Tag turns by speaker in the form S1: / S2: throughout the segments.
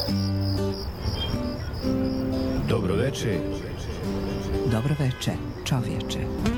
S1: Dobro veče.
S2: Dobro veče, čovječe.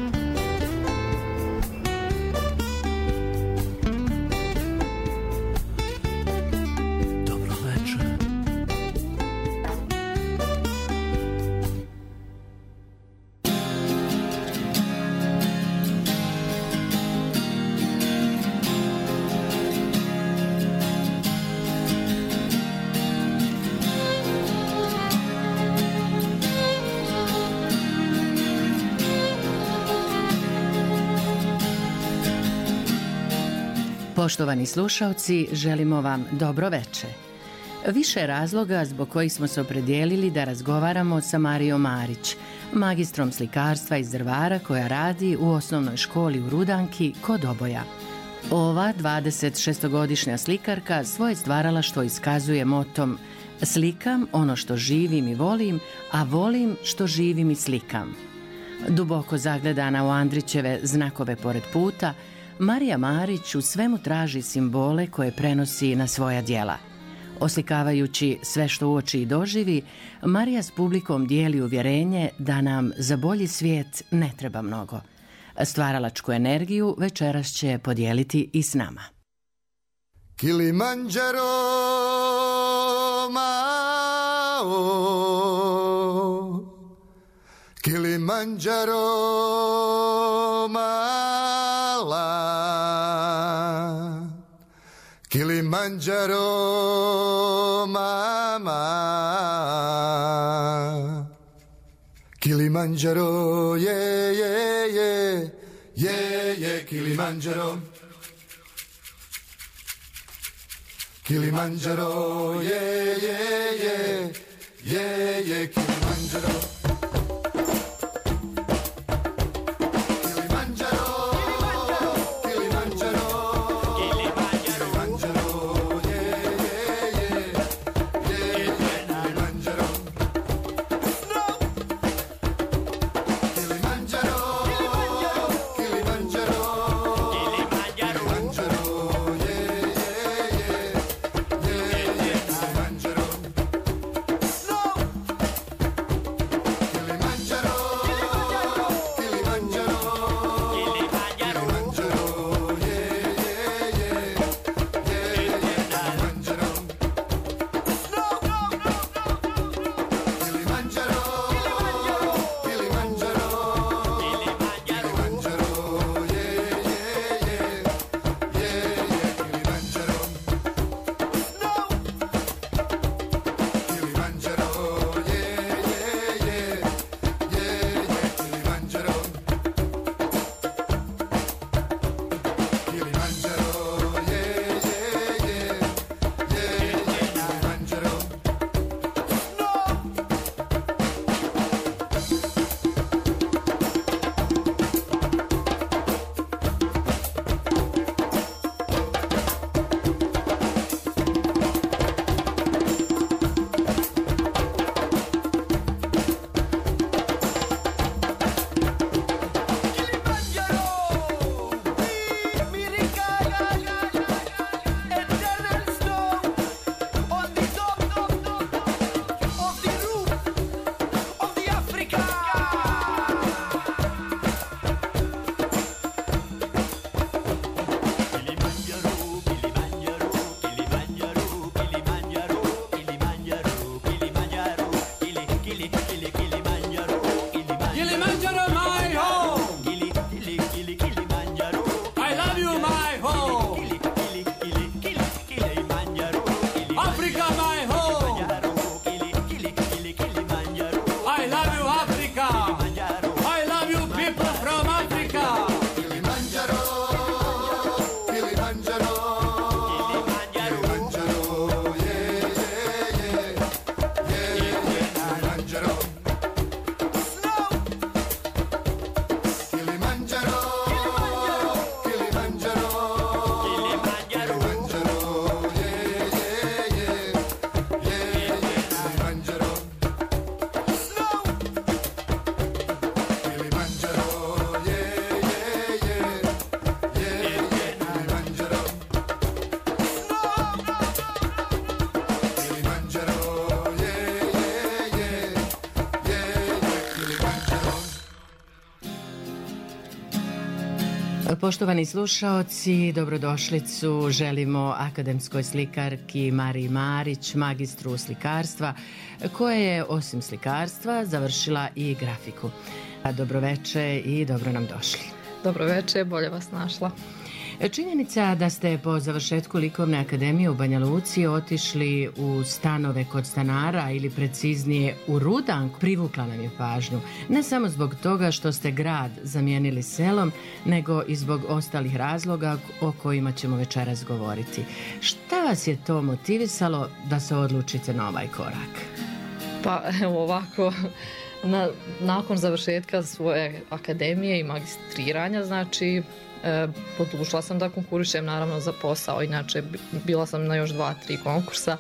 S3: Poštovani slušalci, želimo vam dobro veče. Više razloga zbog kojih smo se opredijelili da razgovaramo sa Marijom Marić, magistrom slikarstva iz Drvara koja radi u osnovnoj školi u Rudanki kod Oboja. Ova 26-godišnja slikarka svoje stvaralaštvo iskazuje motom "Slikam ono što živim i volim, a volim što živim i slikam". Duboko zagledana u Andrićeve znakove pored puta, Marija Marić u svemu traži simbole koje prenosi na svoja djela. Oslikavajući sve što uoči i doživi, Marija s publikom dijeli uvjerenje da nam za bolji svijet ne treba mnogo. Stvaralačku energiju večeras će podijeliti i s nama.
S4: Kilimanjaro mao, Kilimanjaro mala, Kilimanjaro mama, Kilimanjaro ye ye ye ye ye Kilimanjaro, Kilimanjaro ye ye ye ye ye Kilimanjaro.
S3: Poštovani slušaoci, dobrodošlicu želimo akademskoj slikarki Mariji Marić, magistru slikarstva, koja je osim slikarstva završila i grafiku. Dobroveče i dobro nam došli.
S5: Dobroveče, bolje vas našla.
S3: Činjenica da ste po završetku Likovne akademije u Banja Luci otišli u stanove kod stanara ili preciznije u Rudanku privukla nam je pažnju. Ne samo zbog toga što ste grad zamijenili selom, nego i zbog ostalih razloga o kojima ćemo večeras govoriti. Šta vas je to motivisalo da se odlučite na ovaj korak?
S5: Pa evo ovako, nakon završetka svoje akademije i magistriranja, znači odlučila sam da konkurišem naravno za posao, inače bila sam na još 2-3 konkursa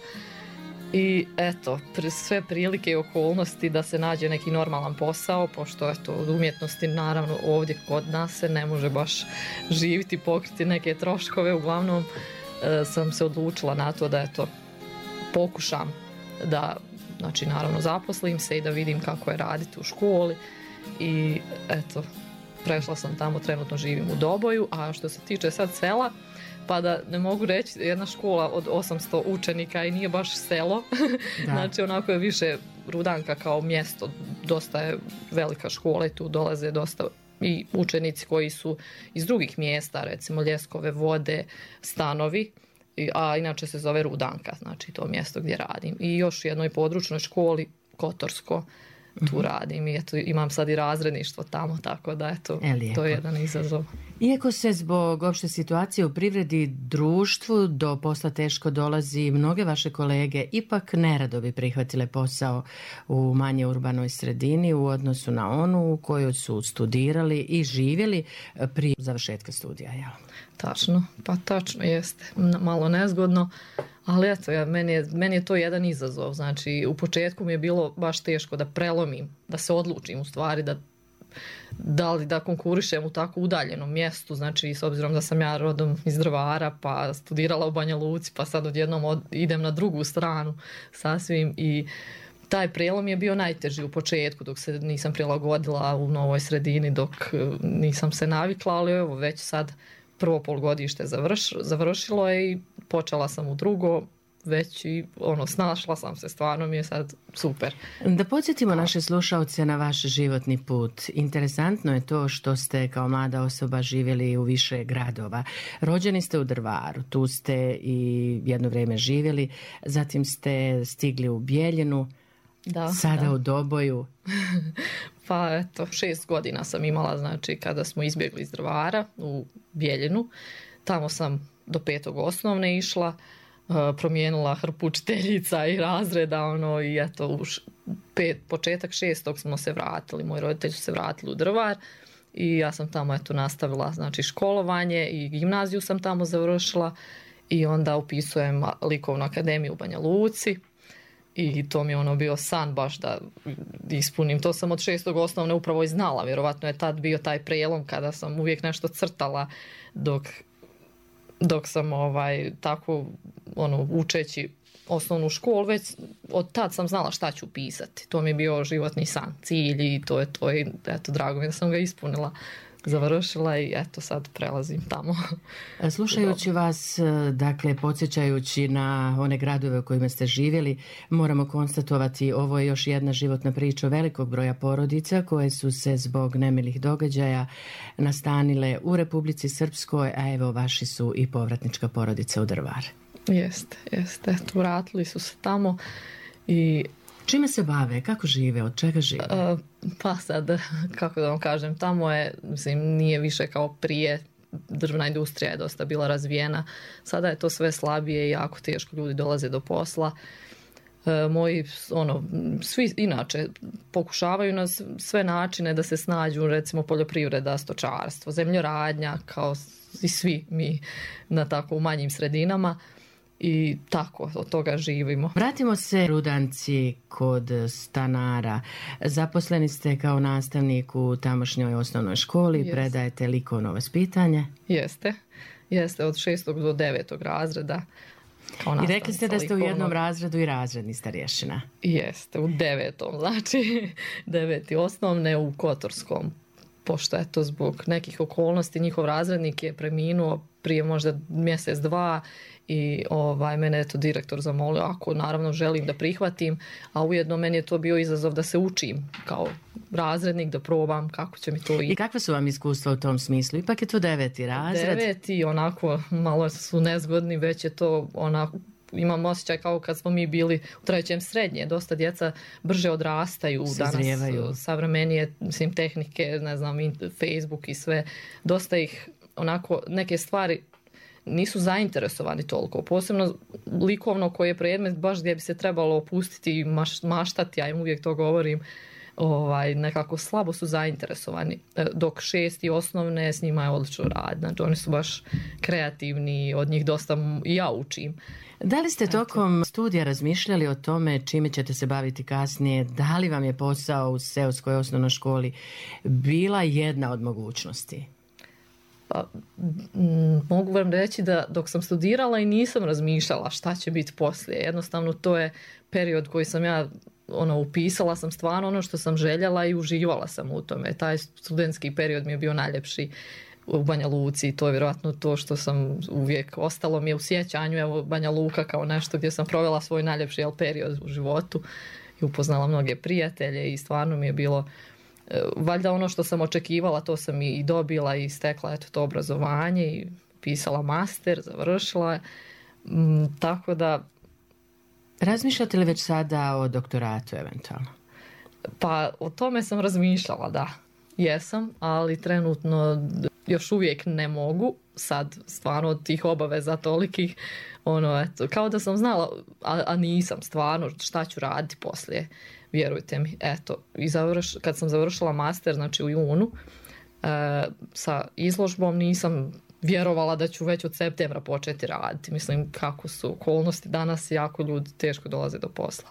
S5: i eto, sve prilike i okolnosti da se nađe neki normalan posao, pošto eto, od umjetnosti naravno ovdje kod nas se ne može baš živjeti, pokriti neke troškove, uglavnom sam se odlučila na to da eto, pokušam da, znači naravno zaposlim se i da vidim kako je raditi u školi i eto, prešla sam tamo, trenutno živim u Doboju, a što se tiče sad sela, pa da ne mogu reći, jedna škola od 800 učenika i nije baš selo, znači onako je više Rudanka kao mjesto, dosta je velika škola i tu dolaze dosta i učenici koji su iz drugih mjesta, recimo Ljeskove, Vode, Stanovi, a inače se zove Rudanka, znači to mjesto gdje radim. I još u jednoj područnoj školi, Kotorsko, tu radim i eto, imam sad i razredništvo tamo, tako da eto, to je jedan izazov.
S3: Iako se zbog opšte situacije u privredi društvu do posla teško dolazi, mnoge vaše kolege ipak nerado bi prihvatile posao u manje urbanoj sredini u odnosu na onu u kojoj su studirali i živjeli prije završetka studija. Jel?
S5: Tačno, pa tačno jeste. Malo nezgodno, ali eto, meni je to jedan izazov. Znači, u početku mi je bilo baš teško da prelomim, da se odlučim u stvari da li da konkurišem u tako udaljenom mjestu, znači s obzirom da sam ja rodom iz Drvara, pa studirala u Banja Luci, pa sad odjednom idem na drugu stranu sasvim i taj prelom je bio najteži u početku dok se nisam prilagodila u novoj sredini, dok nisam se navikla, ali evo već sad prvo polugodište završilo je i počela sam u drugo, već i snašla sam se, stvarno mi je sad super.
S3: Da podsjetimo naše slušaoce na vaš životni put. Interesantno je to što ste kao mlada osoba živjeli u više gradova. Rođeni ste u Drvaru, tu ste i jedno vrijeme živjeli, zatim ste stigli u Bijeljinu, sada u Doboju.
S5: Pa eto, 6 godina sam imala, znači kada smo izbjegli iz Drvara u Bijeljinu. Tamo sam do 5. osnovne išla, promijenila hrpu učiteljica i razreda, i eto, početak 6. smo se vratili, moji roditelji su se vratili u Drvar i ja sam tamo eto nastavila, znači školovanje i gimnaziju sam tamo završila i onda upisujem Likovnu akademiju u Banja Luci. I to mi je bio san baš da ispunim. To sam od 6. osnovne upravo i znala. Vjerovatno je tad bio taj prijelom kada sam uvijek nešto crtala dok sam tako učeći osnovnu školu. Već od tad sam znala šta ću pisati. To mi je bio životni san, cilj i to je to. I eto, drago mi da sam ga ispunila. Završila i eto sad prelazim tamo.
S3: Slušajući vas, dakle podsjećajući na one gradove u kojima ste živjeli, moramo konstatovati ovo je još jedna životna priča velikog broja porodica koje su se zbog nemilih događaja nastanile u Republici Srpskoj, a evo vaši su i povratnička porodica u Drvar.
S5: Jeste. Eto, vratili su se tamo i
S3: čime se bave? Kako žive? Od čega žive?
S5: Pa sad, kako da vam kažem, tamo je, nije više kao prije, drvna industrija je dosta bila razvijena. Sada je to sve slabije i jako teško ljudi dolaze do posla. Moji, svi inače pokušavaju na sve načine da se snađu, recimo poljoprivreda, stočarstvo, zemljoradnja, kao i svi mi na tako u manjim sredinama. I tako, od toga živimo.
S3: Vratimo se Rudanci kod stanara. Zaposleni ste kao nastavnik u tamošnjoj osnovnoj školi, predajete likovno vaspitanje.
S5: Jeste, od 6. do 9. razreda.
S3: I rekli ste da ste u jednom razredu i razredni starješina.
S5: Jeste, u 9. znači 9. osnovne u Kotorskom pošto je to zbog nekih okolnosti, njihov razrednik je preminuo prije možda mjesec, dva i mene je to direktor zamolio ako naravno želim da prihvatim, a ujedno meni je to bio izazov da se učim kao razrednik, da probam kako će mi to
S3: I kakva su vam iskustva u tom smislu? Ipak je to 9. razred.
S5: 9. onako malo su nezgodni, već je to onako, imam osjećaj kao kad smo mi bili u 3. srednje, dosta djeca brže odrastaju, danas savremenije, mislim, tehnike, ne znam, Facebook i sve, dosta ih onako neke stvari nisu zainteresovani toliko, posebno likovno koji je predmet baš gdje bi se trebalo opustiti i maštati, ja im uvijek to govorim, nekako slabo su zainteresovani, dok 6. osnovne s njima je odlično rad, znači oni su baš kreativni, od njih dosta i ja učim.
S3: Da li ste tokom studija razmišljali o tome čime ćete se baviti kasnije? Da li vam je posao u seoskoj osnovnoj školi bila jedna od mogućnosti?
S5: Pa, mogu vam reći da dok sam studirala i nisam razmišljala šta će biti poslije. Jednostavno to je period koji sam ja upisala sam stvarno ono što sam željela i uživala sam u tome. Taj studentski period mi je bio najljepši u Banja Luci i to je vjerojatno to što sam uvijek ostalo mi je u sjećanju. Evo, Banja Luka kao nešto gdje sam provela svoj najljepši period u životu i upoznala mnoge prijatelje i stvarno mi je bilo valjda ono što sam očekivala, to sam i dobila i stekla to obrazovanje i pisala master, završila. Tako da...
S3: Razmišljate li već sada o doktoratu eventualno?
S5: Pa o tome sam razmišljala, da. Jesam, ali trenutno još uvijek ne mogu. Sad stvarno od tih obaveza tolikih, kao da sam znala, a nisam stvarno šta ću raditi poslije. Vjerujte mi, eto, kad sam završila master, znači u junu, sa izložbom nisam vjerovala da ću već od septembra početi raditi. Mislim, kako su okolnosti danas, jako ljudi teško dolaze do posla.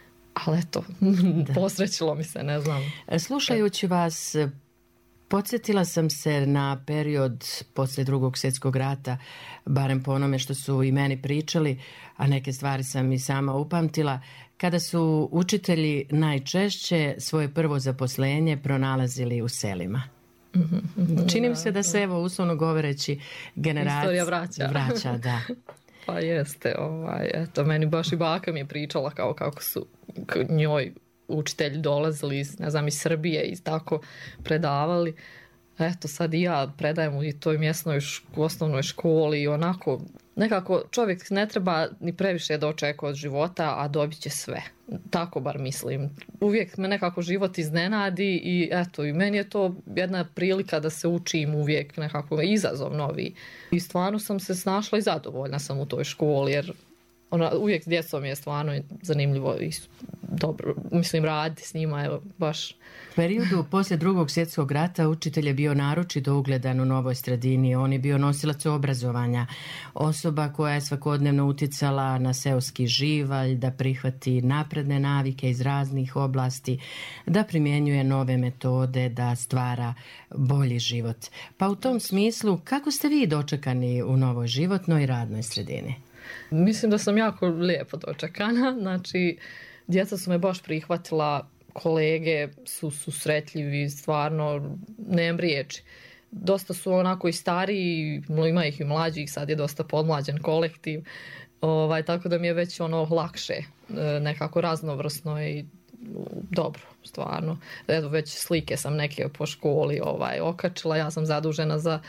S5: Ali eto, posrećilo mi se, ne znam.
S3: Slušajući vas, podsjetila sam se na period poslije Drugog svjetskog rata, barem po onome što su i meni pričali, a neke stvari sam i sama upamtila, kada su učitelji najčešće svoje prvo zaposlenje pronalazili u selima. Čini mi se da se, evo, uslovno govoreći, generacija vraća, da.
S5: Pa jeste, eto, meni baš i baka mi je pričala kao kako su k njoj učitelji dolazili iz Srbije i tako predavali. Eto, sad i ja predajem u toj mjesnoj osnovnoj školi i onako, nekako čovjek ne treba ni previše da očekuje od života, a dobit će sve. Tako bar mislim. Uvijek me nekako život iznenadi i eto, i meni je to jedna prilika da se učim uvijek, nekako izazov novi. I stvarno sam se snašla i zadovoljna sam u toj školi, jer uvijek s djecom je stvarno zanimljivo i dobro, mislim, raditi s njima, evo, baš.
S3: U periodu poslije Drugog svjetskog rata učitelj je bio naročito ugledan u Novoj Sredini. On je bio nosilac obrazovanja, osoba koja je svakodnevno utjecala na seoski živalj, da prihvati napredne navike iz raznih oblasti, da primjenjuje nove metode, da stvara bolji život. Pa u tom smislu, kako ste vi dočekani u novoj životnoj i radnoj sredini?
S5: Mislim da sam jako lijepo dočekana, znači djeca su me baš prihvatila, kolege su susretljivi, stvarno nemam riječi. Dosta su onako i stariji, ima ih i mlađih, sad je dosta podmlađen kolektiv, tako da mi je već lakše, nekako raznovrsno i dobro, stvarno. Evo, već slike sam neke po školi okačila, ja sam zadužena za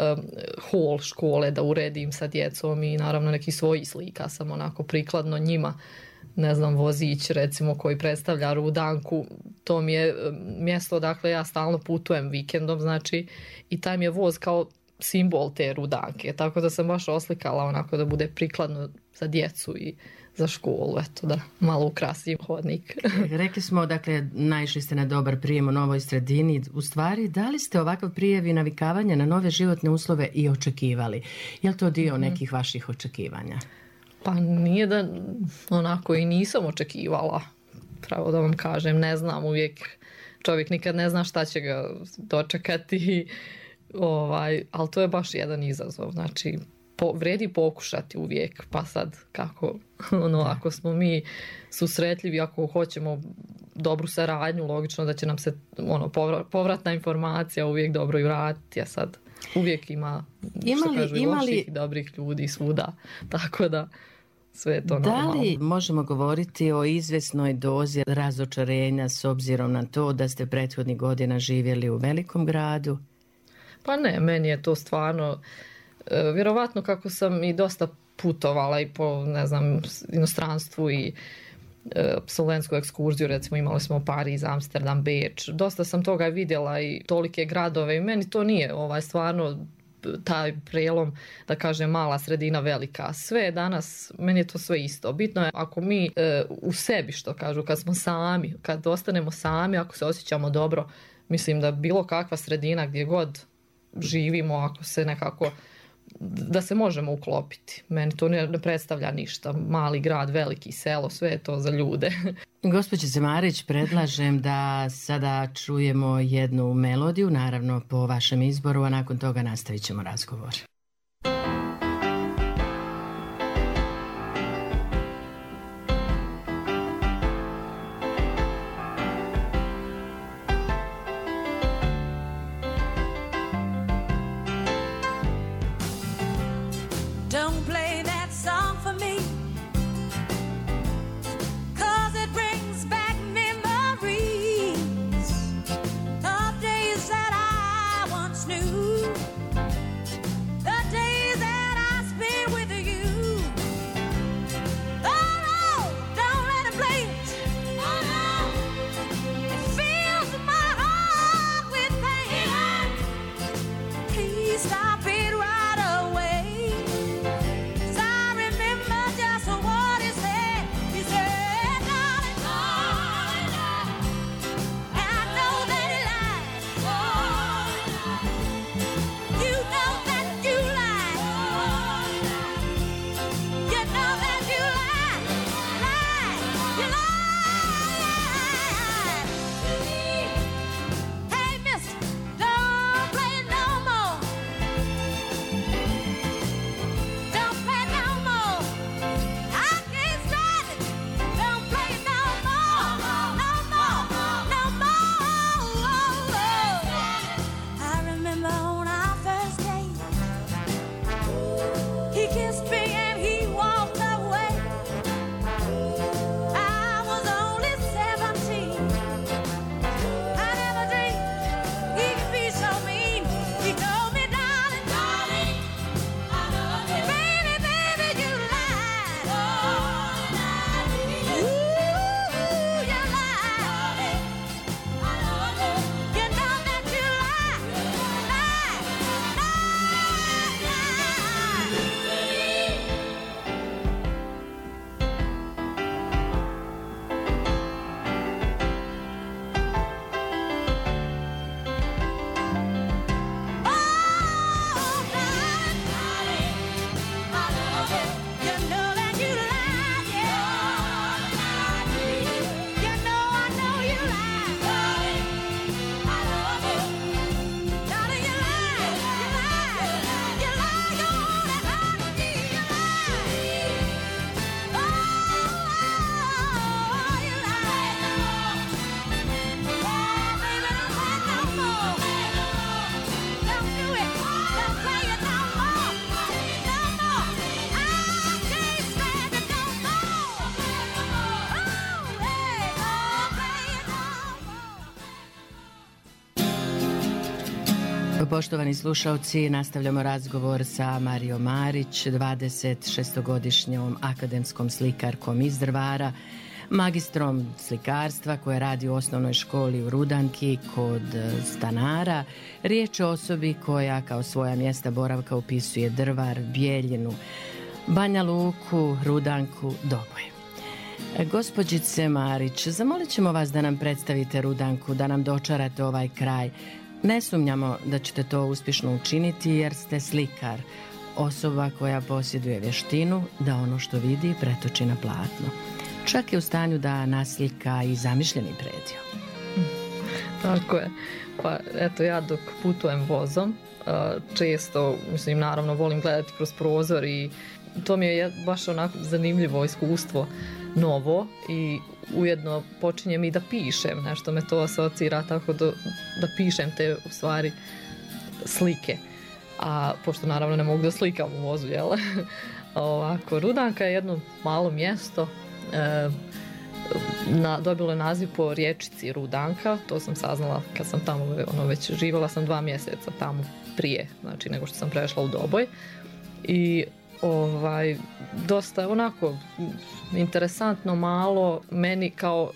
S5: hol škole da uredim sa djecom i naravno neki svojih slika sam onako prikladno njima. Ne znam, vozić recimo koji predstavlja Rudanku, to mi je mjesto, dakle ja stalno putujem vikendom, znači i taj mi je voz kao simbol te Rudanke, tako da sam baš oslikala onako da bude prikladno za djecu i za školu, eto da malo ukrasim hodnik.
S3: Rekli smo, dakle, naišli ste na dobar prijem u Novoj Sredini. U stvari, da li ste ovakav prijev i navikavanje na nove životne uslove i očekivali? Je li to dio nekih vaših očekivanja?
S5: Pa nije da onako i nisam očekivala, pravo da vam kažem, ne znam, uvijek čovjek nikad ne zna šta će ga dočekati, ali to je baš jedan izazov, znači vredi pokušati uvijek, pa sad kako, ako smo mi susretljivi, ako hoćemo dobru saradnju, logično da će nam se povratna informacija uvijek dobro i vratiti, a sad uvijek ima što kažu i loših i dobrih ljudi svuda, tako da sve je to normalno.
S3: Da li možemo govoriti o izvesnoj dozi razočarenja s obzirom na to da ste prethodnih godina živjeli u velikom gradu?
S5: Pa ne, meni je to stvarno, vjerovatno kako sam i dosta putovala i po, ne znam, inostranstvu i absolventsku ekskurziju, recimo imali smo Pariz, Amsterdam, Beč, dosta sam toga vidjela i tolike gradove i meni to nije stvarno taj prelom, da kažem, mala sredina, velika. Sve je danas, meni je to sve isto. Bitno je ako mi u sebi, što kažu, kad smo sami, kad ostanemo sami, ako se osjećamo dobro, mislim da bilo kakva sredina gdje god živimo, ako se nekako, da se možemo uklopiti. Meni to ne predstavlja ništa. Mali grad, veliki selo, sve je to za ljude.
S3: Gospođice Marić, predlažem da sada čujemo jednu melodiju, naravno po vašem izboru, a nakon toga nastavit ćemo razgovor. Poštovani slušalci, nastavljamo razgovor sa Marijom Marić, 26-godišnjom akademskom slikarkom iz Drvara, magistrom slikarstva koja radi u osnovnoj školi u Rudanki kod stanara. Riječ je o osobi koja kao svoja mjesta boravka upisuje Drvar, Bijeljinu, Banja Luku, Rudanku, Doboj. Gospođice Marić, zamolit ćemo vas da nam predstavite Rudanku, da nam dočarate ovaj kraj. Ne sumnjamo da ćete to uspješno učiniti jer ste slikar, osoba koja posjeduje vještinu da ono što vidi pretoči na platno. Čak je u stanju da naslika i zamišljeni predio.
S5: Tako je. Pa eto, ja dok putujem vozom, često, mislim, naravno volim gledati kroz prozor i to mi je baš onako zanimljivo iskustvo novo i ujedno počinjem i da pišem, nešto me to asocira tako da pišem te u stvari slike. A pošto naravno ne mogu da slikam u vozu, jel? Ovako, Rudanka je jedno malo mjesto, dobilo je naziv po riječici Rudanka, to sam saznala kad sam tamo već živjela sam 2 mjeseca tamo prije, znači nego što sam prešla u Doboj. I dosta onako interesantno malo meni kao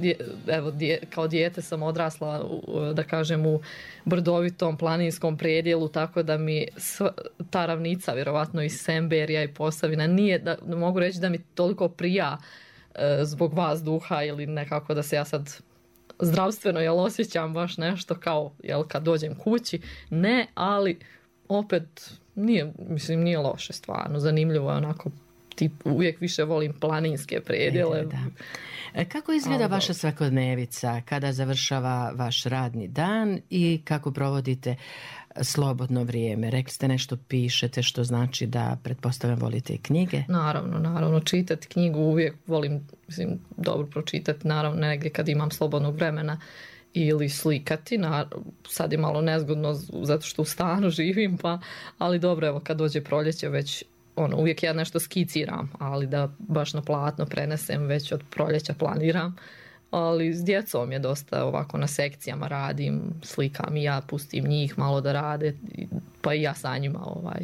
S5: dijete sam odrasla da kažem u brdovitom planinskom predjelu, tako da mi ta ravnica vjerovatno iz Semberija i Posavina nije da mogu reći da mi toliko prija zbog vazduha ili nekako da se ja sad zdravstveno osjećam baš nešto kao kad dođem kući, ne, ali opet nije loše stvarno, zanimljivo je onako, uvijek više volim planinske predjele.
S3: Kako izgleda vaša svakodnevica kada završava vaš radni dan i kako provodite slobodno vrijeme? Rekli ste nešto pišete, što znači da pretpostavljam volite i knjige?
S5: Naravno, čitati knjigu uvijek volim, dobro pročitati, naravno negdje kad imam slobodnog vremena, ili slikati, sad je malo nezgodno zato što u stanu živim, ali dobro, evo kad dođe proljeće već uvijek ja nešto skiciram, ali da baš na platno prenesem već od proljeća planiram, ali s djecom je dosta ovako na sekcijama radim, slikam i ja, pustim njih malo da rade, pa i ja sa njima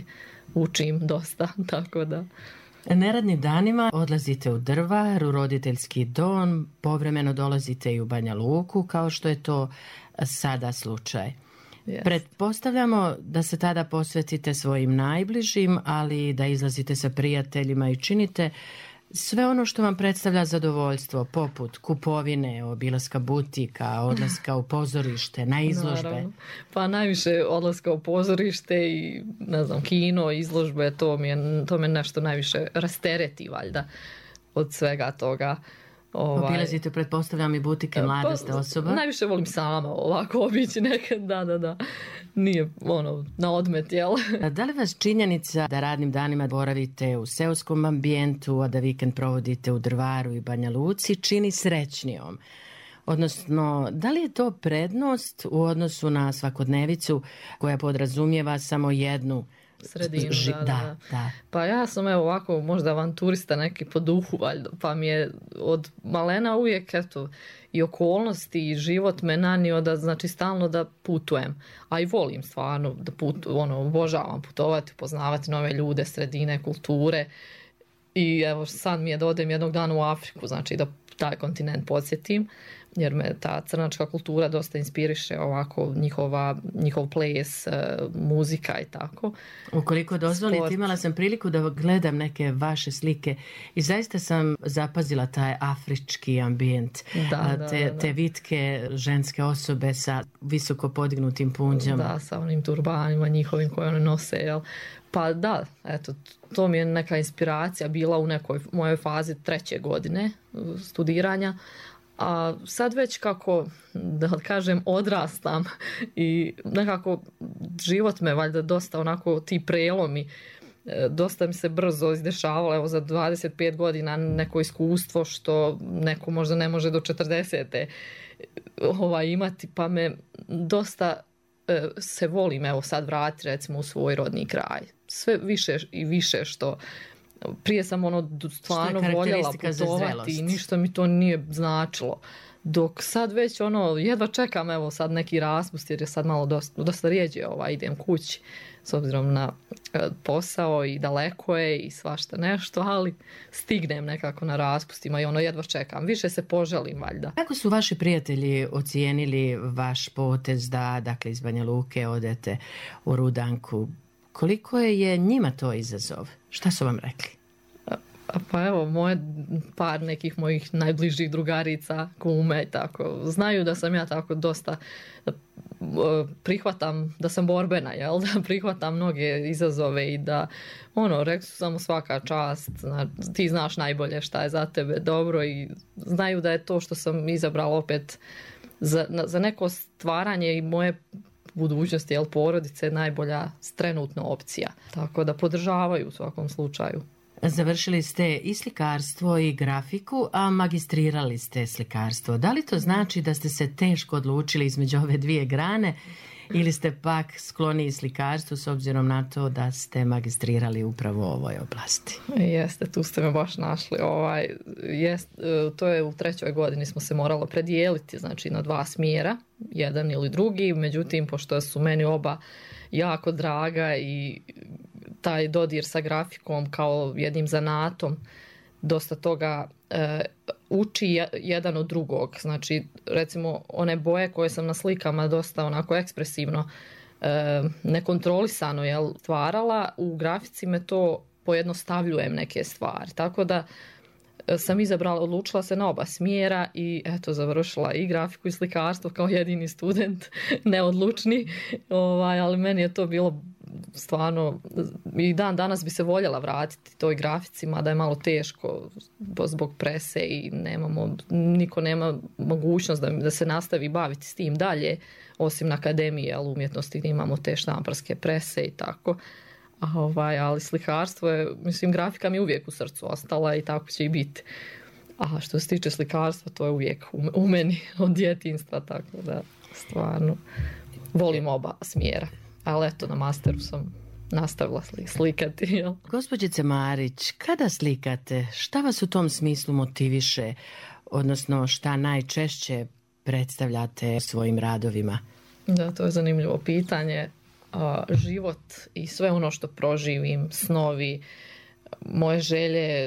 S5: učim dosta, tako da.
S3: Neradnim danima odlazite u Drvar, u roditeljski dom, povremeno dolazite i u Banja Luku, kao što je to sada slučaj. Yes. Pretpostavljamo da se tada posvetite svojim najbližim, ali da izlazite sa prijateljima i činite sve ono što vam predstavlja zadovoljstvo, poput kupovine, obilaska butika, odlaska u pozorište, na izložbe.
S5: Naravno. Pa najviše odlaska u pozorište i kino, izložbe, to me nešto najviše rastereti valjda od svega toga.
S3: Obilazite, pretpostavljam, i butike, mlada ste osoba.
S5: Najviše volim sama ovako obići nekad, da. Nije na odmet, jel?
S3: Da li vas činjenica da radnim danima boravite u seoskom ambijentu, a da vikend provodite u Drvaru i Banja Luci čini srećnijom? Odnosno, da li je to prednost u odnosu na svakodnevicu koja podrazumijeva samo jednu
S5: sredinu, da. Pa ja sam ovako možda avanturista neki po duhu valjda, pa mi je od malena uvijek i okolnosti i život me nanio da stalno da putujem, a i volim stvarno da obožavam putovati, poznavati nove ljude, sredine, kulture i sad mi je da odem jednog dana u Afriku, da taj kontinent podsjetim, jer me ta crnačka kultura dosta inspiriše, ovako njihov ples, muzika i tako.
S3: Ukoliko dozvolite, imala sam priliku da gledam neke vaše slike i zaista sam zapazila taj afrički ambijent, te vitke ženske osobe sa visoko podignutim punđama.
S5: Da, sa onim turbanima njihovim koje one nose, jel? Pa da, to mi je neka inspiracija bila u nekoj mojoj fazi 3. godine studiranja, a sad već kako, da kažem, odrastam i nekako život me valjda dosta onako ti prelomi, dosta mi se brzo izdešavalo, za 25 godina neko iskustvo što neko možda ne može do 40. Imati, pa me dosta se volim sad vratiti recimo u svoj rodni kraj. Sve više i više što prije sam stvarno voljela putovati i ništa mi to nije značilo. Dok sad već jedva čekam sad neki raspust jer je sad malo dosta rijeđe idem kući s obzirom na posao i daleko je i svašta nešto, ali stignem nekako na raspustima i jedva čekam. Više se poželim valjda.
S3: Kako su vaši prijatelji ocijenili vaš potez da, dakle, iz Banja Luke odete u Rudanku? Koliko je njima to izazov? Šta su vam rekli?
S5: Pa moje par nekih mojih najbližih drugarica, kume i tako, znaju da sam ja tako dosta prihvatam, da sam borbena, jel? Da prihvatam mnoge izazove i da rekli su samo svaka čast, ti znaš najbolje šta je za tebe dobro i znaju da je to što sam izabrala opet za neko stvaranje i moje budućnosti, porodice je najbolja trenutna opcija. Tako da podržavaju u svakom slučaju.
S3: Završili ste i slikarstvo i grafiku, a magistrirali ste slikarstvo. Da li to znači da ste se teško odlučili između ove dvije grane ili ste pak skloni slikarstvu s obzirom na to da ste magistrirali upravo u ovoj oblasti?
S5: Jeste, tu ste me baš našli. To je u 3. godini smo se moralo predijeliti, znači na 2 smjera, jedan ili drugi. Međutim, pošto su meni oba jako draga i taj dodir sa grafikom kao jednim zanatom, dosta toga uči jedan od drugog. Znači, recimo, one boje koje sam na slikama dosta onako ekspresivno, nekontrolisano stvarala, u grafici me to pojednostavljujem neke stvari. Tako da sam odlučila se na oba smjera i eto, završila i grafiku i slikarstvo kao jedini student, neodlučni, ali meni je to bilo stvarno, i dan danas bi se voljela vratiti toj grafici, mada je malo teško zbog prese i niko nema mogućnost da se nastavi baviti s tim dalje, osim na akademiji umjetnosti gdje imamo te štamparske prese i tako. Ali slikarstvo je, mislim, grafika mi je uvijek u srcu ostala i tako će i biti. A što se tiče slikarstva, to je uvijek u meni od djetinjstva, tako da stvarno volim oba smjera. Ali eto, na masteru sam nastavila slikati.
S3: Gospođice Marić, kada slikate, šta vas u tom smislu motiviše, odnosno šta najčešće predstavljate svojim radovima?
S5: Da, to je zanimljivo pitanje. Život i sve ono što proživim, snovi, moje želje,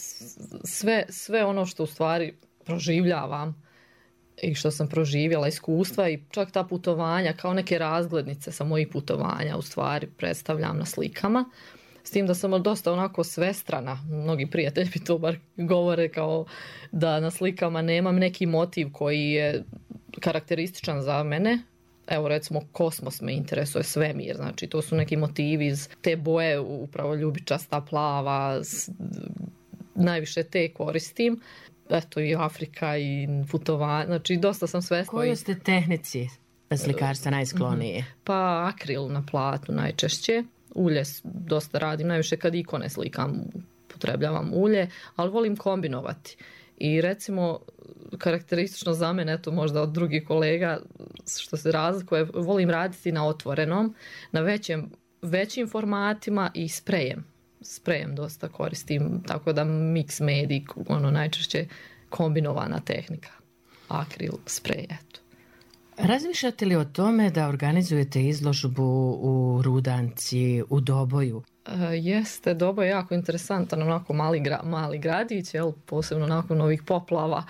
S5: sve ono što u stvari proživljavam i što sam proživjela, iskustva i čak ta putovanja kao neke razglednice sa mojih putovanja u stvari predstavljam na slikama. S tim da sam dosta onako svestrana, mnogi prijatelji mi to bar govore kao da na slikama nemam neki motiv koji je karakterističan za mene. Evo recimo kosmos me interesuje, svemir, znači to su neki motivi iz te boje, upravo ljubičasta, plava, najviše te koristim. Eto i Afrika i putovanje, znači dosta sam svesna.
S3: Koje ste tehnici slikarstva najsklonije?
S5: Pa akril na platnu najčešće, ulje dosta radim, najviše kad ikone slikam upotrebljavam ulje, ali volim kombinovati. I recimo, karakteristično za mene, eto možda od drugih kolega, što se razlikuje, volim raditi na otvorenom, na većim formatima i sprejem. Sprejem dosta koristim, tako da mix medij, najčešće kombinovana tehnika. Akril, sprej, eto.
S3: Razmišljate li o tome da organizujete izložbu u Rudanci, u Doboju?
S5: Jeste, Doboj je jako interesantan, onako mali gradić, posebno nakon ovih poplava.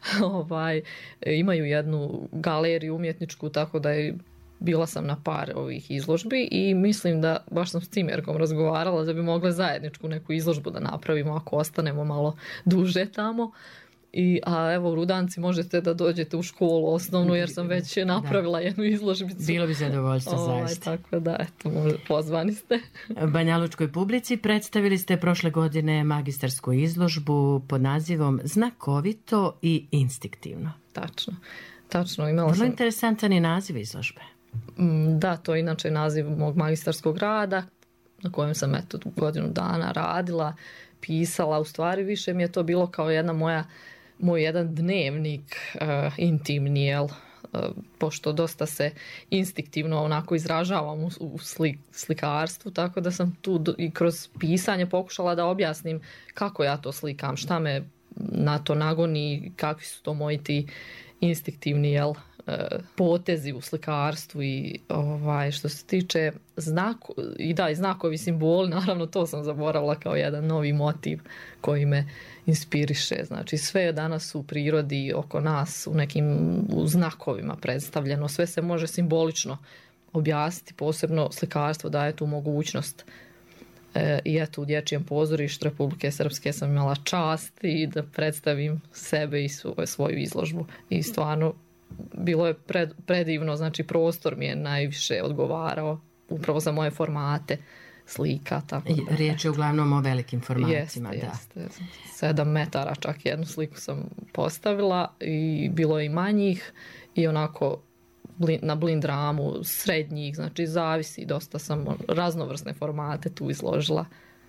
S5: Imaju jednu galeriju umjetničku, tako da bila sam na par ovih izložbi i mislim da, baš sam s Cimerkom razgovarala, da bi mogle zajedničku neku izložbu da napravimo ako ostanemo malo duže tamo. A evo u Rudanci možete da dođete u školu osnovnu jer sam već napravila jednu izložbicu.
S3: Bilo bi zadovoljstvo zaista.
S5: Tako da, eto, pozvani ste.
S3: Banjalučkoj publici predstavili ste prošle godine magistarsku izložbu pod nazivom Znakovito i instinktivno.
S5: Tačno.
S3: Vrlo interesantan je naziv izložbe.
S5: Da, to je inače naziv mog magistarskog rada na kojem sam eto godinu dana radila, pisala. U stvari više mi je to bilo kao moj jedan dnevnik intimni, pošto dosta se instinktivno onako izražavam u slikarstvu, tako da sam tu i kroz pisanje pokušala da objasnim kako ja to slikam, šta me na to nagoni, kakvi su to moji ti instinktivni potezi u slikarstvu i što se tiče znakovi, simboli, naravno to sam zaboravila kao jedan novi motiv koji me inspiriše. Znači sve je danas u prirodi oko nas u znakovima predstavljeno, sve se može simbolično objasniti, posebno slikarstvo daje tu mogućnost. I eto u Dječjem pozorištu Republike Srpske sam imala čast i da predstavim sebe i svoju izložbu i stvarno bilo je predivno, znači prostor mi je najviše odgovarao upravo za moje formate slika. Tako da,
S3: riječ je uglavnom o velikim formatima.
S5: Jeste. 7 metara čak jednu sliku sam postavila i bilo je i manjih i onako na blind ramu srednjih, znači zavisi, dosta sam raznovrsne formate tu izložila.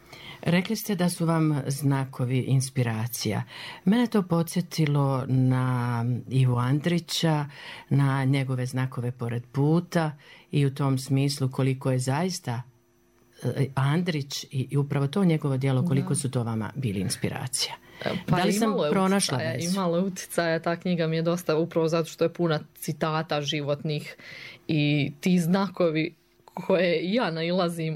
S3: Rekli ste da su vam znakovi inspiracija. Mene to podsjetilo na Ivu Andrića, na njegove znakove pored puta i u tom smislu koliko je zaista Andrić i upravo to njegovo djelo, koliko su to vama bili inspiracija.
S5: Pa
S3: da li sam pronašla
S5: vezu? Imalo je uticaja, ta knjiga mi je dosta upravo zato što je puna citata životnih i ti znakovi koje ja nailazim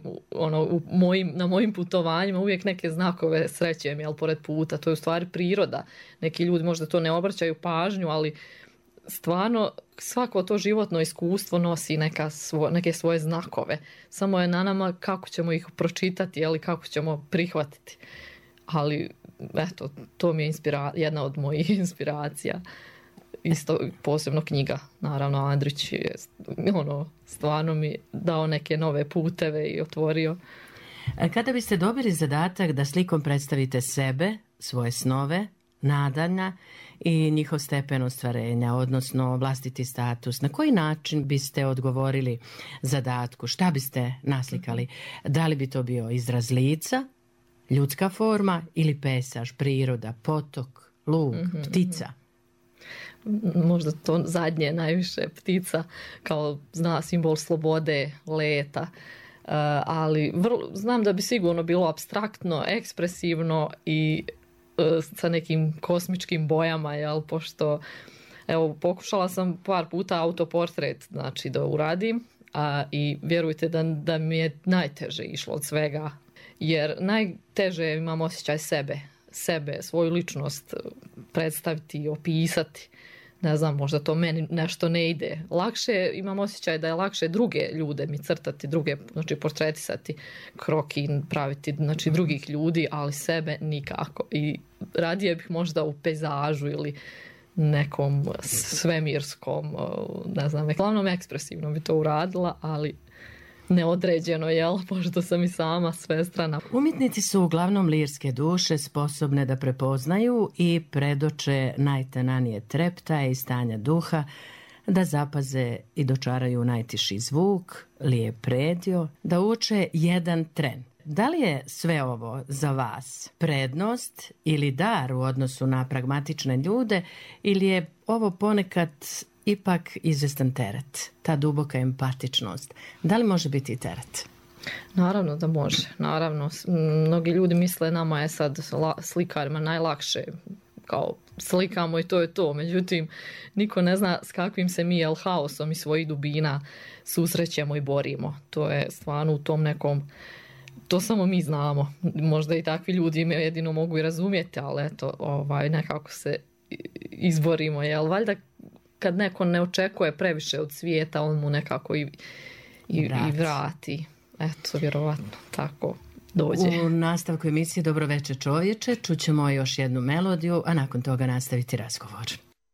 S5: na mojim putovanjima, uvijek neke znakove srećem, jel, pored puta. To je u stvari priroda. Neki ljudi možda to ne obraćaju pažnju, ali stvarno svako to životno iskustvo nosi neke svoje znakove. Samo je na nama kako ćemo ih pročitati, jel, kako ćemo prihvatiti. Ali eto, to mi je jedna od mojih inspiracija. Isto posebno knjiga, naravno Andrić je stvarno mi dao neke nove puteve i otvorio.
S3: Kada biste dobili zadatak da slikom predstavite sebe, svoje snove, nadanja i njihov stepen ostvarenja, odnosno vlastiti status, na koji način biste odgovorili zadatku? Šta biste naslikali? Da li bi to bio izraz lica, ljudska forma ili pejzaž, priroda, potok, luk, ptica?
S5: Možda to zadnje najviše, ptica kao simbol slobode, leta, ali znam da bi sigurno bilo apstraktno, ekspresivno i sa nekim kosmičkim bojama, jel, pošto evo, pokušala sam par puta autoportret, znači, da uradim, i vjerujte da mi je najteže išlo od svega, jer najteže imam osjećaj sebe, svoju ličnost predstaviti i opisati. Ne znam, možda to meni nešto ne ide. Lakše, imam osjećaj da je lakše druge ljude mi crtati, znači portretisati, kroki praviti, znači drugih ljudi, ali sebe nikako. I radije bih možda u pejzažu ili nekom svemirskom, ne znam, glavnom ekspresivno bi to uradila, ali neodređeno, jel, pošto sam i sama svestrana.
S3: Umjetnici su uglavnom lirske duše, sposobne da prepoznaju i predoče najtananije treptaje i stanja duha, da zapaze i dočaraju najtiši zvuk, lijep predio, da uče jedan tren. Da li je sve ovo za vas prednost ili dar u odnosu na pragmatične ljude, ili je ovo ponekad ipak izvestan teret, ta duboka empatičnost? Da li može biti i teret?
S5: Naravno da može. Naravno, mnogi ljudi misle nama je sad slikarima najlakše, kao slikamo i to je to. Međutim, niko ne zna s kakvim se mi haosom i svojih dubina susrećemo i borimo. To je stvarno u tom nekom, to samo mi znamo. Možda i takvi ljudi me jedino mogu i razumjeti, ali eto, nekako se izborimo. Jel, valjda kad neko ne očekuje previše od svijeta, on mu nekako i vrati. Eto, vjerovatno tako dođe.
S3: U nastavku emisije Dobro večer čovječe čućemo još jednu melodiju, a nakon toga nastaviti razgovor.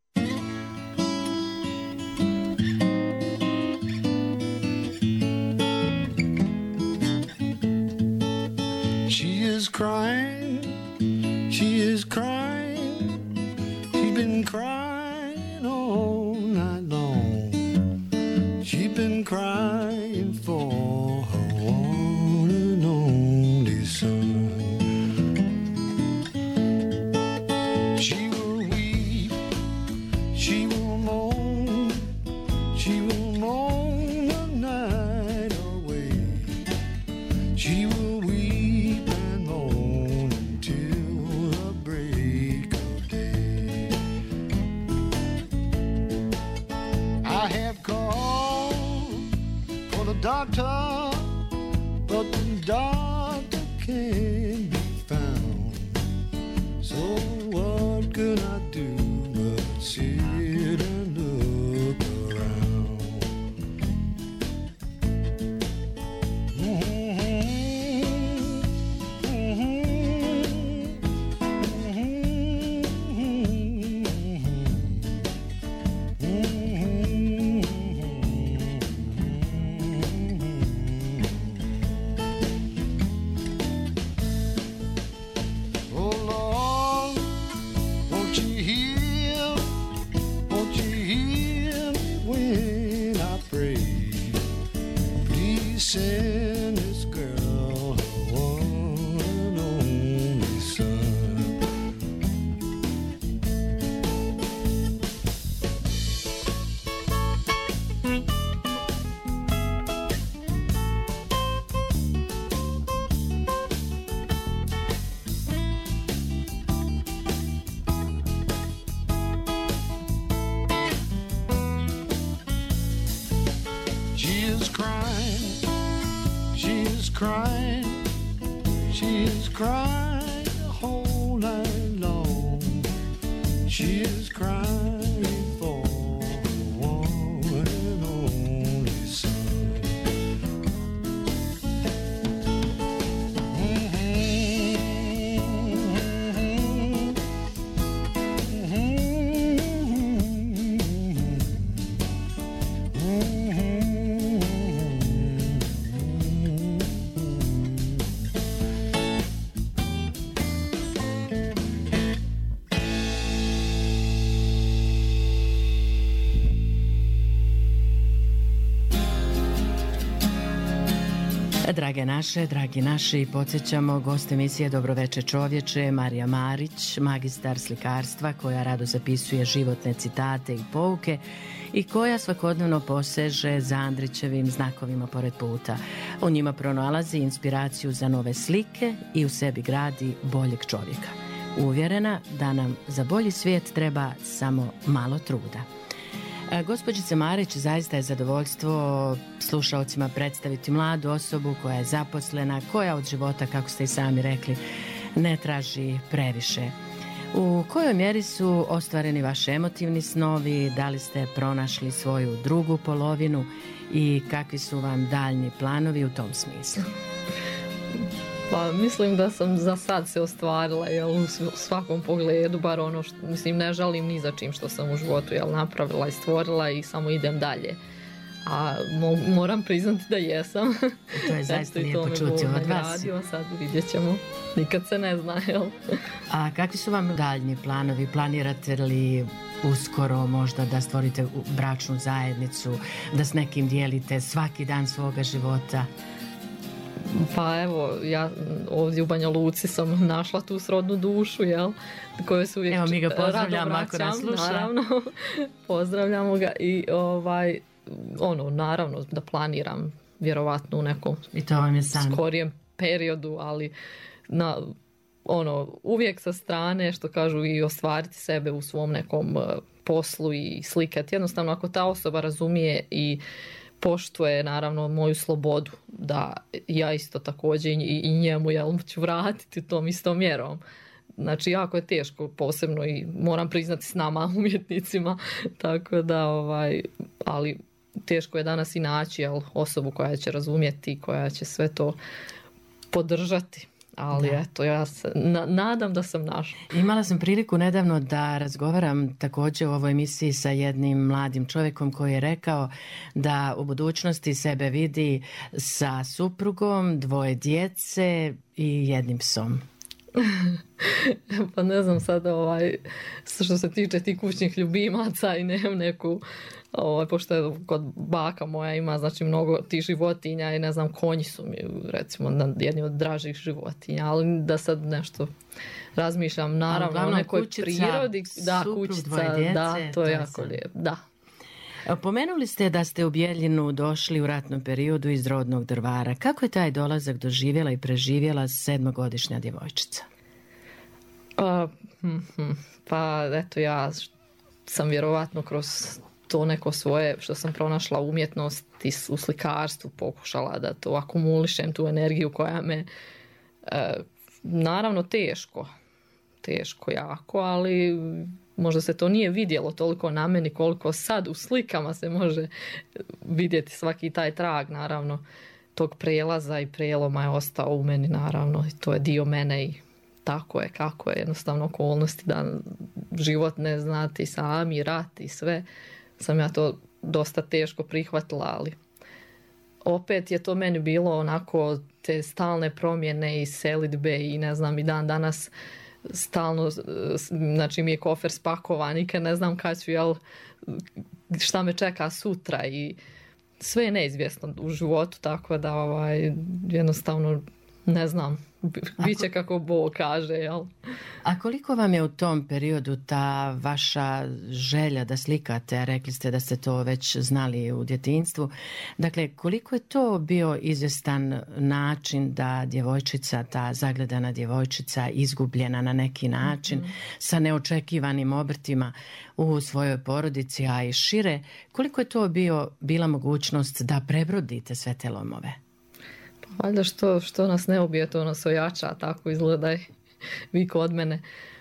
S4: She is crying, she is crying, she's been crying all night long. She's been crying for her one and only son. She will weep, she will moan, she will moan the night away. She will weep and moan until the break of day. I have called for the doctor, but the doctor can't be found. So what can I do but sit and look around? Oh Lord, won't you hear crying, she is crying the whole night long. She is crying for one and only son.
S3: Drage naše, dragi naši, podsjećamo gost emisije Dobroveče čovječe, Marija Marić, magistar slikarstva koja rado zapisuje životne citate i pouke i koja svakodnevno poseže za Andrićevim znakovima pored puta. U njima pronalazi inspiraciju za nove slike i u sebi gradi boljeg čovjeka. Uvjerena da nam za bolji svijet treba samo malo truda. Gospođice Marić, zaista je zadovoljstvo slušalcima predstaviti mladu osobu koja je zaposlena, koja od života, kako ste i sami rekli, ne traži previše. U kojoj mjeri su ostvareni vaši emotivni snovi, da li ste pronašli svoju drugu polovinu i kakvi su vam daljnji planovi u tom smislu?
S5: Pa mislim da sam za sad se ostvarila u svakom pogledu, bar ono što, mislim, ne žalim ni za čim što sam u životu napravila i stvorila i samo idem dalje. A moram priznati da jesam.
S3: To je zaista lijepo čuti od vas.
S5: Sad vidjet ćemo, nikad se ne zna, jel?
S3: A kakvi su vam daljnji planovi? Planirate li uskoro možda da stvorite bračnu zajednicu, da s nekim dijelite svaki dan svoga života?
S5: Pa evo, ja ovdje u Banja Luci sam našla tu srodnu dušu, jel? Koju se uvijek
S3: evo, mi ga pozdravljamo
S5: rado
S3: ako nas sluša.
S5: Naravno, pozdravljamo ga i naravno da planiram vjerovatno u nekom
S3: i to vam je san.
S5: Skorijem periodu, ali uvijek sa strane, što kažu, i ostvariti sebe u svom nekom poslu i slikati. Jednostavno, ako ta osoba razumije i poštuje naravno moju slobodu, da ja isto također i njemu ću vratiti tom istom mjerom. Znači, jako je teško, posebno i moram priznati s nama umjetnicima, tako da ali teško je danas i naći osobu koja će razumjeti, koja će sve to podržati. Ali eto, ja se nadam da sam našla.
S3: Imala sam priliku nedavno da razgovaram također u ovoj emisiji sa jednim mladim čovjekom koji je rekao da u budućnosti sebe vidi sa suprugom, 2 djece i 1 psom.
S5: Pa ne znam sada što se tiče tih kućnih ljubimaca i nemam neku, pošto je kod baka moja ima znači mnogo tih životinja i ne znam, konji su mi recimo jedni od dražih životinja, ali da sad nešto razmišljam naravno o nekoj
S3: kućica,
S5: prirodi, da, kućica,
S3: djece,
S5: da, to je jako lijepo, da.
S3: Pomenuli ste da ste u Bijeljinu došli u ratnom periodu iz rodnog Drvara. Kako je taj dolazak doživjela i preživjela 7-godišnja djevojčica?
S5: Pa eto, ja sam vjerovatno kroz to neko svoje što sam pronašla umjetnosti u slikarstvu pokušala da to akumulišem, tu energiju koja me naravno teško jako, ali možda se to nije vidjelo toliko na meni koliko sad u slikama se može vidjeti svaki taj trag, naravno tog prelaza i preloma je ostao u meni, naravno i to je dio mene i tako je kako je, jednostavno okolnosti da život ne znati sami, rat i sve, sam ja to dosta teško prihvatila, ali opet je to meni bilo onako te stalne promjene i selidbe i ne znam, i dan danas stalno, znači mi je kofer spakovan, nikad ne znam kad ću, šta me čeka sutra i sve je neizvjesno u životu, tako da jednostavno ne znam, bit će kako Bog kaže, jel?
S3: A koliko vam je u tom periodu ta vaša želja da slikate, rekli ste da ste to već znali u djetinjstvu, dakle koliko je to bio izvjestan način da djevojčica, ta zagledana djevojčica, izgubljena na neki način, sa neočekivanim obrtima u svojoj porodici, a i šire, koliko je to bila mogućnost da prebrodite sve te lomove?
S5: Valjda što nas ne ubije, to nas ojača, tako izgleda i vi kod mene.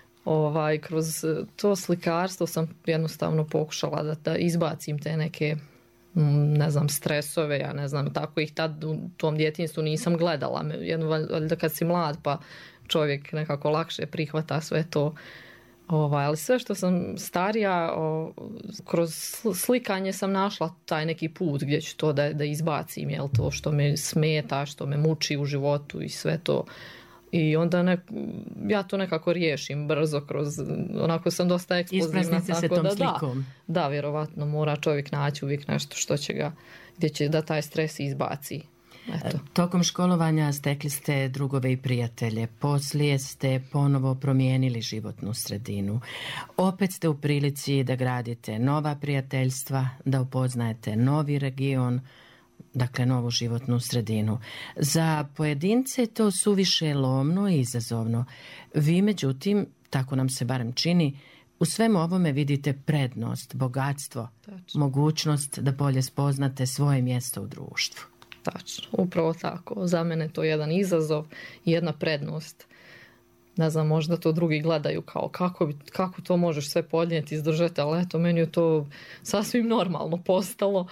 S5: Kroz to slikarstvo sam jednostavno pokušala da izbacim te neke, ne znam, stresove, ja ne znam, tako ih tad u tom djetinjstvu nisam gledala. Valjda kad si mlad pa čovjek nekako lakše prihvata sve to. Ali sve što sam starija, kroz slikanje sam našla taj neki put gdje ću to da izbacim, jel, to što me smeta, što me muči u životu i sve to. I onda ja to nekako riješim brzo kroz, onako sam dosta eksplozivna.
S3: Ispraznite se tom slikom.
S5: Da, vjerovatno mora čovjek naći uvijek nešto što će ga, gdje će da taj stres izbaci. Eto.
S3: Tokom školovanja stekli ste drugove i prijatelje, poslije ste ponovo promijenili životnu sredinu. Opet ste u prilici da gradite nova prijateljstva, da upoznajete novi region, dakle novu životnu sredinu. Za pojedince to suviše lomno i izazovno. Vi, međutim, tako nam se barem čini, u svemu ovome vidite prednost, bogatstvo, mogućnost da bolje spoznate svoje mjesto u društvu.
S5: Tačno, upravo tako. Za mene to je jedan izazov i jedna prednost. Ne znam, možda to drugi gledaju kao kako to možeš sve podnijeti, izdržati, ali eto, meni je to sasvim normalno postalo.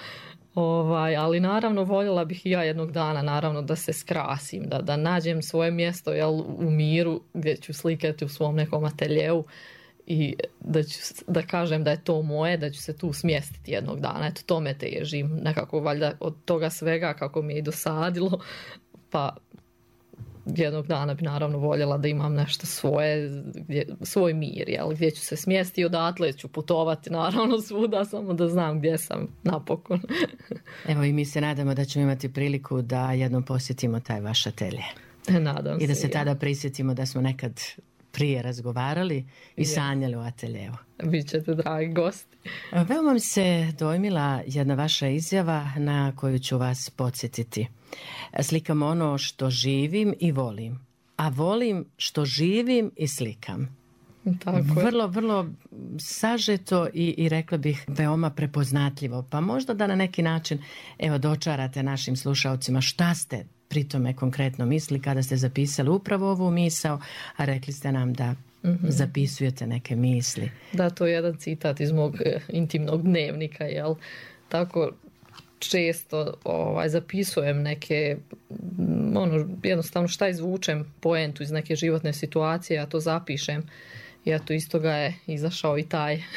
S5: Ali naravno voljela bih i ja jednog dana naravno da se skrasim, da nađem svoje mjesto, jel, u miru gdje ću slikati u svom nekom ateljeu i da kažem da je to moje, da ću se tu smjestiti jednog dana. Eto, tome težim. Nekako valjda od toga svega kako mi je dosadilo, pa jednog dana bi naravno voljela da imam nešto svoje, svoj mir, jel, gdje ću se smjestiti i odatle ću putovati naravno svuda, samo da znam gdje sam napokon.
S3: Evo i mi se nadamo da ćemo imati priliku da jednom posjetimo taj vaš atelje.
S5: Nadam se.
S3: I da se tada prisjetimo da smo nekad prije razgovarali i sanjali u ateljevu.
S5: Bićete dragi gosti.
S3: Veoma mi se dojmila jedna vaša izjava na koju ću vas podsjetiti. Slikam ono što živim i volim, a volim što živim i slikam.
S5: Tako je.
S3: Vrlo, vrlo sažeto i rekla bih veoma prepoznatljivo. Pa možda da na neki način dočarate našim slušaocima šta ste pri tome konkretno misli kada ste zapisali upravo ovu misao, a rekli ste nam da zapisujete neke misli.
S5: Da, to je jedan citat iz mog intimnog dnevnika, jel? Tako često zapisujem neke, jednostavno šta izvučem poentu iz neke životne situacije, ja to zapišem. I eto, iz toga je izašao i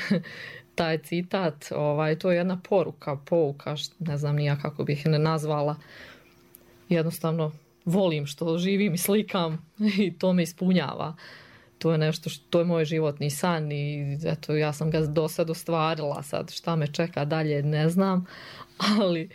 S5: taj citat. To je jedna pouka, ne znam ni ja kako bih ne nazvala. Jednostavno volim što živim i slikam i to me ispunjava. To je nešto to je moj životni san i eto, ja sam ga do sad ostvarila. Sad šta me čeka dalje ne znam, ali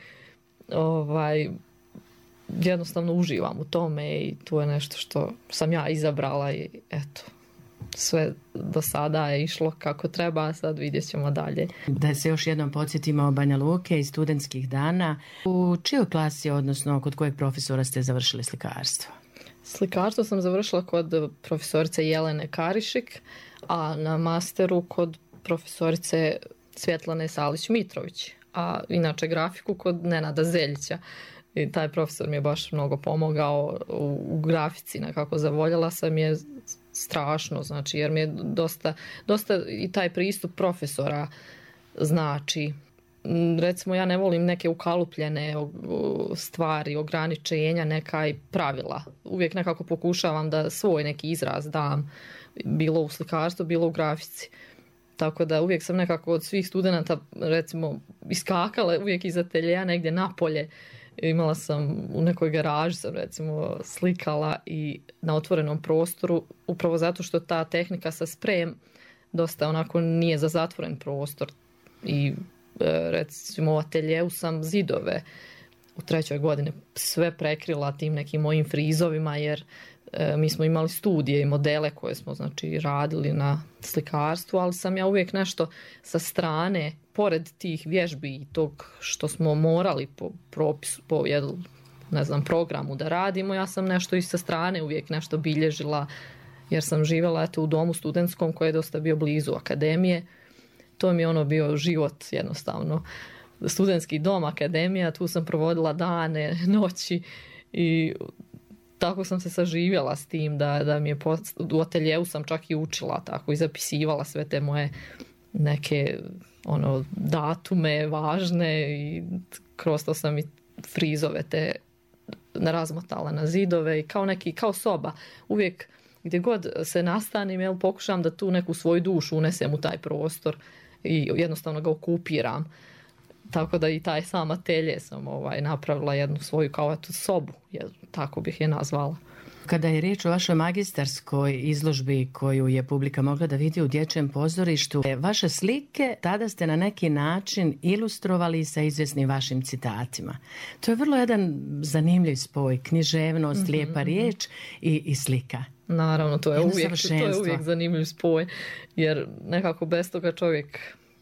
S5: jednostavno uživam u tome i to je nešto što sam ja izabrala i eto, sve do sada je išlo kako treba, a sad vidjet ćemo dalje.
S3: Da se još jednom podsjetimo Banja Luke i studentskih dana. U čijoj klasi, odnosno kod kojeg profesora ste završili slikarstvo?
S5: Slikarstvo sam završila kod profesorice Jelene Karišik, a na masteru kod profesorice Svjetlane Salić-Mitrović, a inače grafiku kod Nenada Zeljića. I taj profesor mi je baš mnogo pomogao u grafici, nekako zavoljela sam je strašno, znači, jer mi je dosta i taj pristup profesora znači. Recimo, ja ne volim neke ukalupljene stvari, ograničenja, neka i pravila. Uvijek nekako pokušavam da svoj neki izraz dam, bilo u slikarstvu, bilo u grafici. Tako da uvijek sam nekako od svih studenata, recimo, iskakala uvijek iz ateljeja negdje napolje. Imala sam u nekoj garaži, sam recimo slikala i na otvorenom prostoru, upravo zato što ta tehnika sa sprejem dosta onako nije za zatvoren prostor. I recimo u ateljeu sam zidove u 3. godini sve prekrila tim nekim mojim frizovima, jer mi smo imali studije i modele koje smo znači radili na slikarstvu, ali sam ja uvijek nešto sa strane, pored tih vježbi i tog što smo morali po propisu, po programu da radimo, ja sam nešto i sa strane uvijek nešto bilježila, jer sam živjela u domu studentskom koji je dosta bio blizu akademije. To mi je bio život jednostavno. Studentski dom, akademija, tu sam provodila dane, noći i tako sam se saživjela s tim da mi je u ateljeu sam čak i učila tako i zapisivala sve te moje neke datume važne i kroz to sam i frizove te razmotala na zidove i kao soba. Uvijek gdje god se nastanim, pokušam da tu neku svoju dušu unesem u taj prostor i jednostavno ga okupiram. Tako da i taj sam atelje sam napravila jednu svoju kao sobu, tako bih je nazvala.
S3: Kada je riječ o vašoj magistarskoj izložbi koju je publika mogla da vidi u Dječjem pozorištu, vaše slike tada ste na neki način ilustrovali sa izvjesnim vašim citatima. To je vrlo jedan zanimljiv spoj, književnost, lijepa riječ i slika.
S5: Naravno, to je uvijek zanimljiv spoj, jer nekako bez toga čovjek...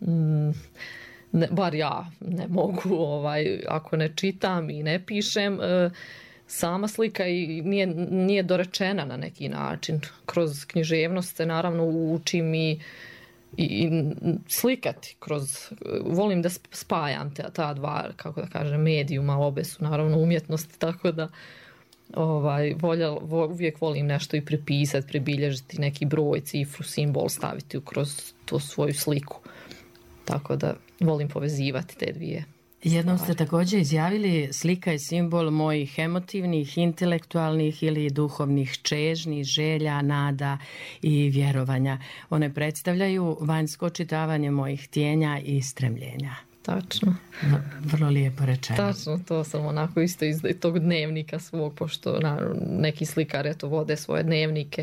S5: bar ja ne mogu, ako ne čitam i ne pišem, sama slika i nije dorečena na neki način. Kroz književnost se naravno učim i slikati. Volim da spajam ta dva, kako da kažem, medijuma, obe su naravno umjetnosti, tako da uvijek volim nešto i prepisati, pribilježiti neki broj, cifru, simbol, staviti kroz tu svoju sliku. Tako da volim povezivati te dvije.
S3: Jednom ste također izjavili: slika je simbol mojih emotivnih, intelektualnih ili duhovnih čežnji, želja, nada i vjerovanja. One predstavljaju vanjsko čitavanje mojih htjenja i stremljenja.
S5: Tačno.
S3: Vrlo lijepo rečeno.
S5: Tačno, to sam onako isto iz tog dnevnika svog, pošto neki slikari vode svoje dnevnike,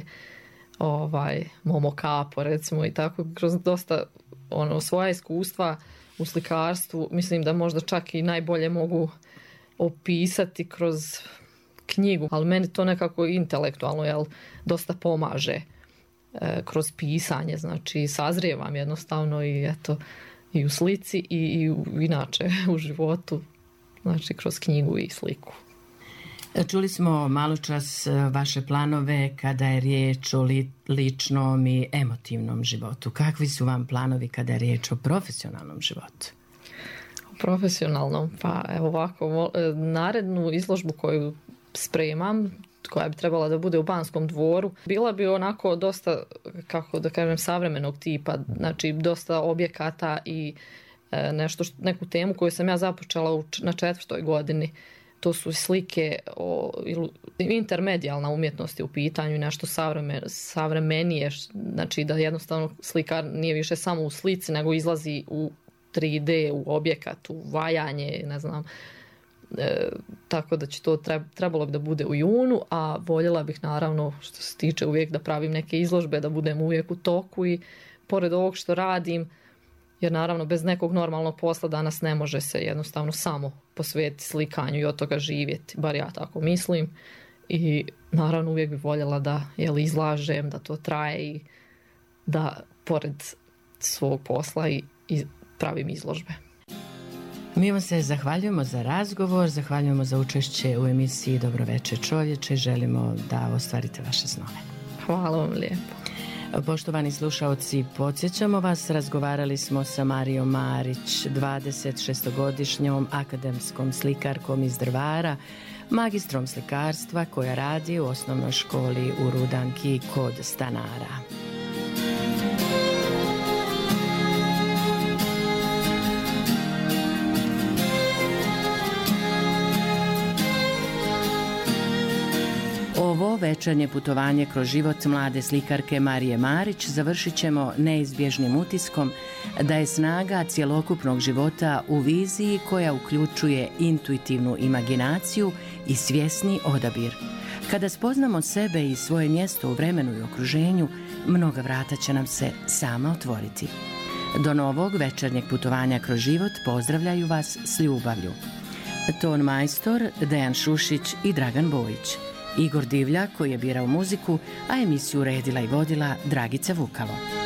S5: Momo Kapo recimo, i tako kroz dosta svoja iskustva u slikarstvu, mislim da možda čak i najbolje mogu opisati kroz knjigu, ali meni to nekako intelektualno dosta pomaže kroz pisanje, znači sazrijevam jednostavno i u slici i inače u životu, znači kroz knjigu i sliku.
S3: Čuli smo malo čas vaše planove kada je riječ o ličnom i emotivnom životu. Kakvi su vam planovi kada je riječ o profesionalnom životu?
S5: Profesionalnom? Pa evo ovako, narednu izložbu koju spremam, koja bi trebala da bude u Banskom dvoru, bila bi onako dosta, kako da kažem, savremenog tipa, znači dosta objekata i neku temu koju sam ja započela na 4. godini. To su slike intermedijalna umjetnost u pitanju i nešto savremenije, znači da jednostavno slikar nije više samo u slici, nego izlazi u 3D, u objekat, u vajanje, ne znam. Tako da će to trebalo bi da bude u junu, a voljela bih naravno, što se tiče uvijek da pravim neke izložbe, da budem uvijek u toku i pored ovog što radim, jer naravno bez nekog normalnog posla danas ne može se jednostavno samo posvetiti slikanju i od toga živjeti, bar ja tako mislim. I naravno uvijek bih voljela da izlažem, da to traje i da pored svog posla i pravim izložbe.
S3: Mi vam se zahvaljujemo za razgovor, zahvaljujemo za učešće u emisiji Dobro večer čovječe i želimo da ostvarite vaše snove.
S5: Hvala vam lijepo.
S3: Poštovani slušaoci, podsjećamo vas, razgovarali smo sa Marijom Marić, 26-godišnjom akademskom slikarkom iz Drvara, magistrom slikarstva koja radi u osnovnoj školi u Rudanki kod stanara. Ovo večernje putovanje kroz život mlade slikarke Marije Marić završit ćemo neizbježnim utiskom da je snaga cjelokupnog života u viziji koja uključuje intuitivnu imaginaciju i svjesni odabir. Kada spoznamo sebe i svoje mjesto u vremenu i okruženju, mnoga vrata će nam se sama otvoriti. Do novog večernjeg putovanja kroz život pozdravljaju vas s ljubavlju ton majstor Dejan Šušić i Dragan Bojić. Igor Divlja koji je birao muziku, a emisiju redila i vodila Dragica Vukalo.